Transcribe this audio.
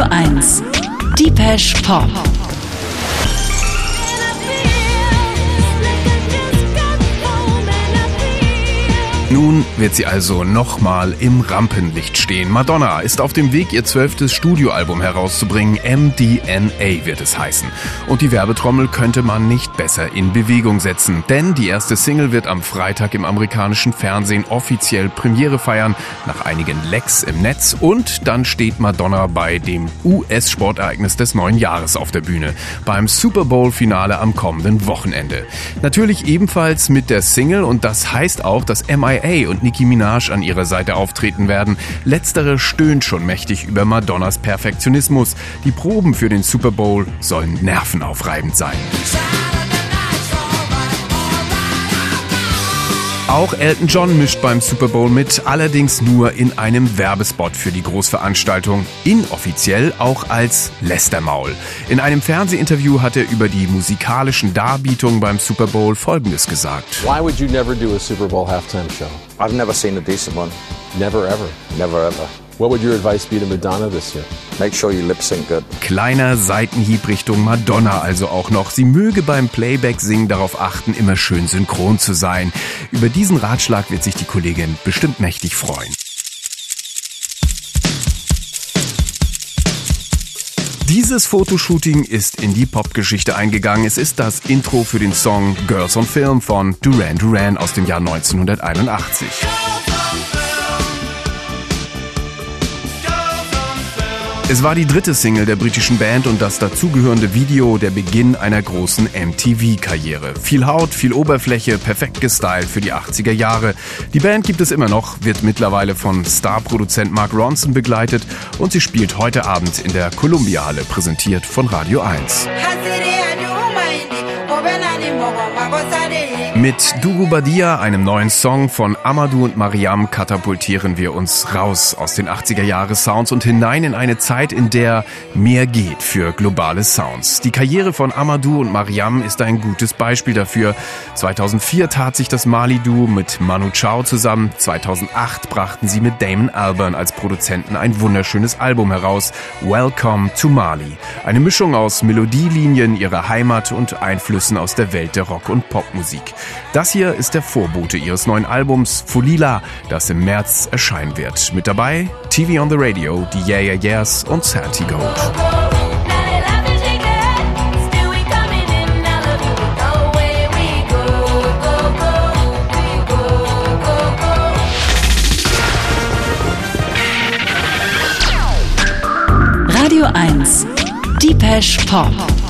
Radio 1 Depeche Pop. Nun wird sie also nochmal im Rampenlicht stehen. Madonna ist auf dem Weg, ihr 12. Studioalbum herauszubringen. MDNA wird es heißen. Und die Werbetrommel könnte man nicht besser in Bewegung setzen. Denn die erste Single wird am Freitag im amerikanischen Fernsehen offiziell Premiere feiern, nach einigen Lecks im Netz. Und dann steht Madonna bei dem US-Sportereignis des neuen Jahres auf der Bühne, beim Super Bowl-Finale am kommenden Wochenende. Natürlich ebenfalls mit der Single, und das heißt auch, dass MIA und Nicki Minaj an ihrer Seite auftreten werden. Letztere stöhnt schon mächtig über Madonnas Perfektionismus. Die Proben für den Super Bowl sollen nervenaufreibend sein. Auch Elton John mischt beim Super Bowl mit, allerdings nur in einem Werbespot für die Großveranstaltung, inoffiziell auch als Lästermaul. In einem Fernsehinterview hat er über die musikalischen Darbietungen beim Super Bowl Folgendes gesagt. Why would you never do a Super Bowl halftime show? I've never seen a decent one. Never ever. Never ever. What would your advice be to Madonna this year? Make sure you lip sync good. Kleiner Seitenhieb Richtung Madonna also auch noch. Sie möge beim Playback-Singen darauf achten, immer schön synchron zu sein. Über diesen Ratschlag wird sich die Kollegin bestimmt mächtig freuen. Dieses Fotoshooting ist in die Popgeschichte eingegangen. Es ist das Intro für den Song Girls on Film von Duran Duran aus dem Jahr 1981. Es war die dritte Single der britischen Band und das dazugehörende Video der Beginn einer großen MTV-Karriere. Viel Haut, viel Oberfläche, perfekt gestylt für die 80er Jahre. Die Band gibt es immer noch, wird mittlerweile von Starproduzent Mark Ronson begleitet und sie spielt heute Abend in der Columbia-Halle, präsentiert von Radio 1. Mit Dougou Badia, einem neuen Song von Amadou und Mariam, katapultieren wir uns raus aus den 80er-Jahre-Sounds und hinein in eine Zeit, in der mehr geht für globale Sounds. Die Karriere von Amadou und Mariam ist ein gutes Beispiel dafür. 2004 tat sich das Mali-Duo mit Manu Chao zusammen. 2008 brachten sie mit Damon Albarn als Produzenten ein wunderschönes Album heraus, Welcome to Mali. Eine Mischung aus Melodielinien ihrer Heimat und Einflüssen aus der Welt der Rock- und Popmusik. Das hier ist der Vorbote ihres neuen Albums Folila, das im März erscheinen wird. Mit dabei TV on the Radio, die Yeah Yeah Yeahs und Santi Gold. Radio 1 Depeche Pop.